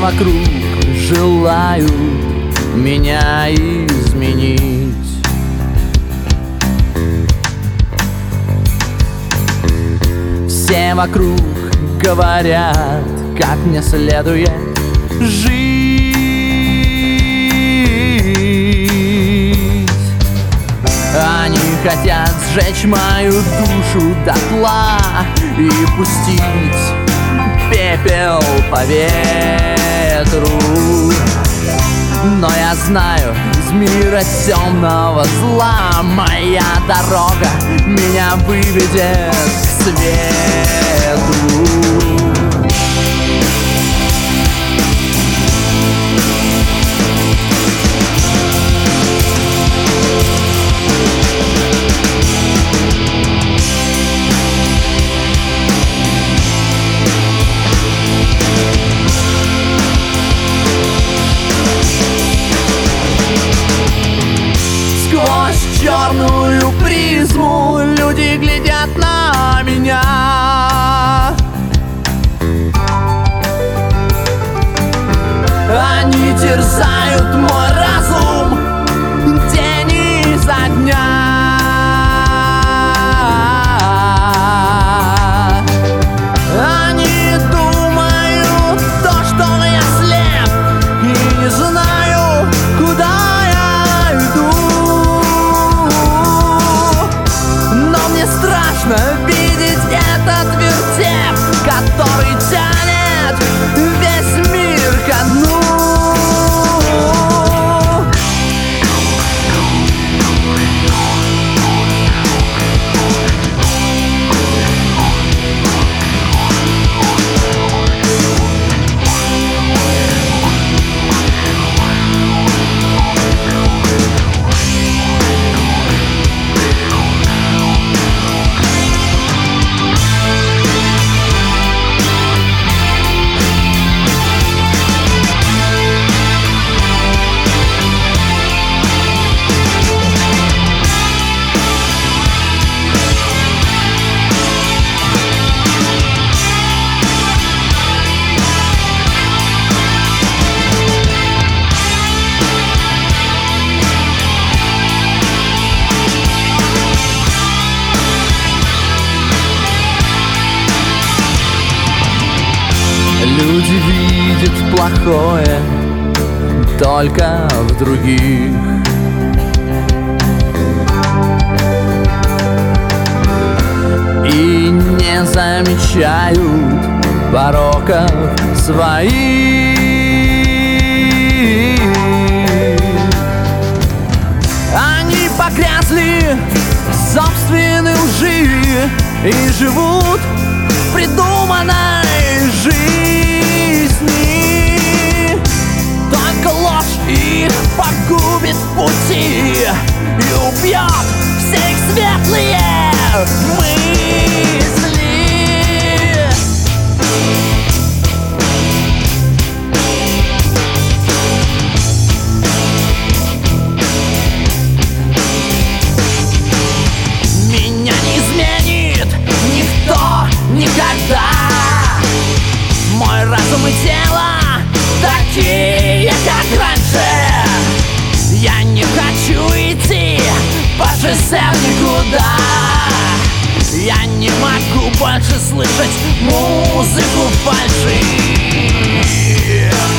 вокруг желают меня изменить. Все вокруг говорят, как мне следует жить. Они хотят сжечь мою душу дотла и пустить пепел по ветру. Но я знаю, из мира темного зла моя дорога меня выведет к свету. Сквозь черную призму люди глядят на меня. Они терзают мой разум день изо дня. Они думают то, что я слеп и не знаю, куда я иду. Но мне страшно видеть этот вертеп, который тянет весь мир ко дну. Люди видят плохое только в других. И не замечают пороков своих. Они погрязли в собственной лжи и живут в придуманной жизни. Только ложь их погубит в пути и убьет все их светлые мысли. Меня не изменит никто никогда. Мой разум и тело такие, как раньше. Я не хочу идти по шоссе никуда. Я не могу больше слышать музыку фальши.